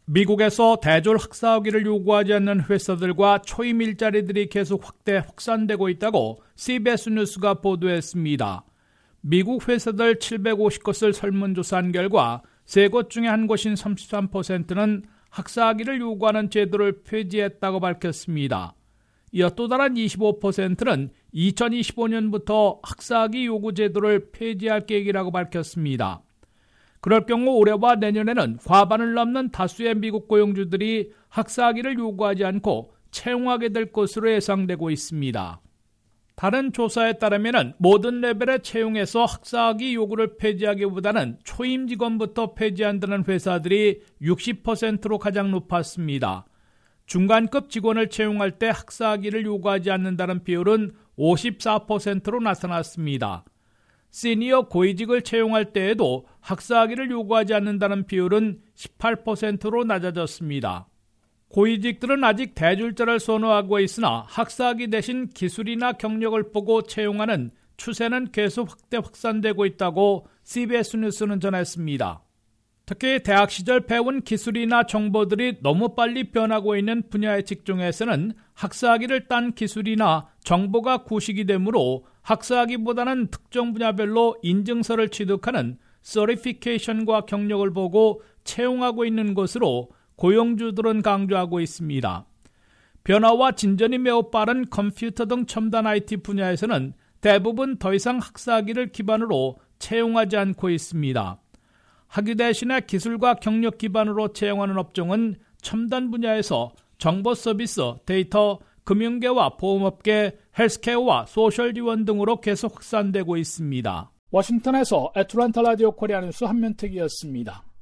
미국에서 대졸 학사학위를 요구하지 않는 회사들과 초임 일자리들이 계속 확산되고 있다고 CBS 뉴스가 보도했습니다. 미국 회사들 750곳을 설문조사한 결과 3곳 중에 한 곳인 33%는 학사학위를 요구하는 제도를 폐지했다고 밝혔습니다. 이어 또 다른 25%는 2025년부터 학사학위 요구 제도를 폐지할 계획이라고 밝혔습니다. 그럴 경우 올해와 내년에는 과반을 넘는 다수의 미국 고용주들이 학사학위를 요구하지 않고 채용하게 될 것으로 예상되고 있습니다. 다른 조사에 따르면 모든 레벨의 채용에서 학사학위 요구를 폐지하기보다는 초임 직원부터 폐지한다는 회사들이 60%로 가장 높았습니다. 중간급 직원을 채용할 때 학사학위를 요구하지 않는다는 비율은 54%로 나타났습니다. 시니어 고위직을 채용할 때에도 학사학위를 요구하지 않는다는 비율은 18%로 낮아졌습니다. 고위직들은 아직 대졸자를 선호하고 있으나 학사학위 대신 기술이나 경력을 보고 채용하는 추세는 계속 확산되고 있다고 CBS 뉴스는 전했습니다. 특히 대학 시절 배운 기술이나 정보들이 너무 빨리 변하고 있는 분야의 직종에서는 학사학위를 딴 기술이나 정보가 구식이 되므로 학사학위보다는 특정 분야별로 인증서를 취득하는 서티피케이션과 경력을 보고 채용하고 있는 것으로 고용주들은 강조하고 있습니다. 변화와 진전이 매우 빠른 컴퓨터 등 첨단 IT 분야에서는 대부분 더 이상 학사학위를 기반으로 채용하지 않고 있습니다. 학위 대신에 기술과 경력 기반으로 채용하는 업종은 첨단 분야에서 정보 서비스, 데이터, 금융계와 보험업계, 헬스케어와 소셜 지원 등으로 계속 확산되고 있습니다. 워싱턴에서 애틀랜타 라디오 코리아 뉴스 한면택이었습니다.